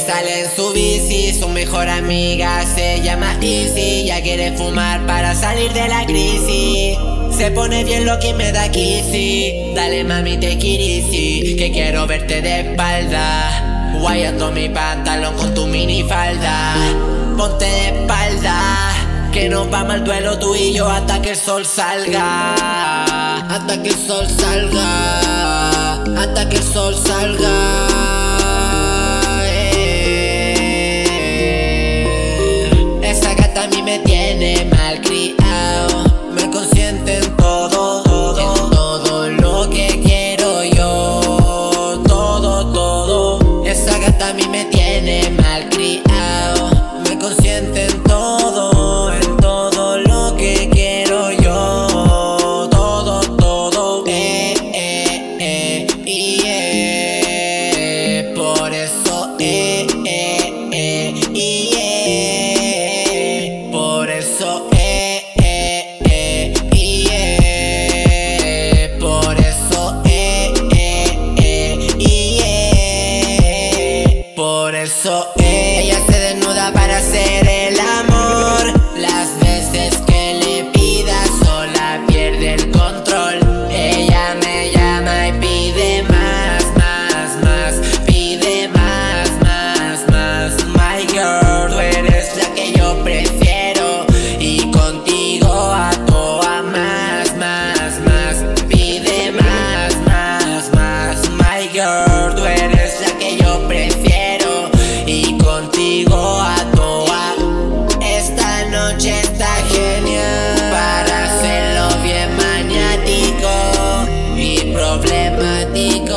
sale en su bici, su mejor amiga se llama Easy. Ya quiere fumar para salir de la crisis. Se pone bien lo que me da kissy. Dale mami te kirisi, que quiero verte de espalda, guayando mi pantalón con tu minifalda. Ponte de espalda, que nos vamos al duelo tú y yo hasta que el sol salga. Hasta que el sol salga. Hasta que el sol salga. Esa gata a mí me tiene mal criado. Me consiente en todo, en todo lo que quiero yo. Todo, todo. Esa gata a mí me tiene mal criado. Me consiente en todo lo que quiero yo. Todo, todo. Por eso, por eso, por eso, por eso, ella se desnuda para hacer el amor. Las veces que le pida sola pierde el control. Ella me llama y pide más, más, más. Pide más, más, más. My girl, tú eres la que yo prefiero y contigo a toa más, más, más. Pide más, más, más. My girl, tú eres la que yo prefiero y contigo a toa. Esta noche está genial para hacerlo bien maniático y problemático.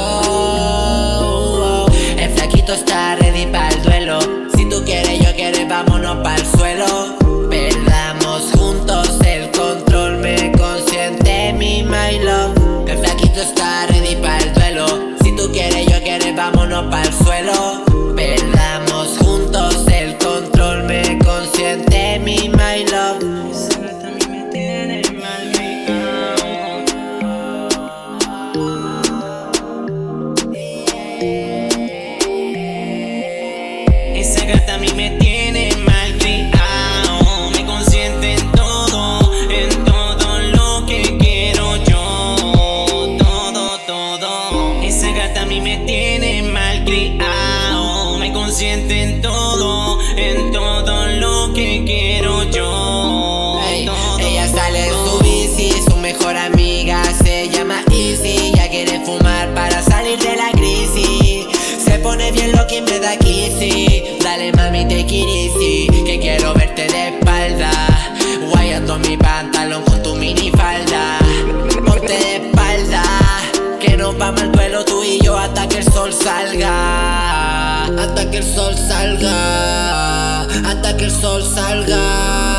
El flaquito está ready para el duelo. Si tú quieres, yo quiero, vámonos para el suelo. Perdamos juntos el control, me consiente mi my love. El flaquito está ready para el duelo. Si tú quieres, yo quiero, vámonos para el suelo. Perdamos juntos el control, me consiente mi my love. Esa gata a mí me tiene mal criado. Esa gata a mí me tiene mal criado. Me consiente en todo lo que quiero yo. Todo, todo. Esa gata a mí me tiene mal criado. Me consiente en todo lo que quiero yo. Ella sale en su bici, su mejor amiga se llama Easy. Ya quiere fumar para salir de la crisis. Se pone bien lo que me da kissy. Dale mami te kirisi, que quiero verte de espalda, guayando mi pantalón con tu minifalda. Ponte de espalda, que nos vamos al duelo tú y yo hasta que el sol salga. Hasta que el sol salga. Hasta que el sol salga.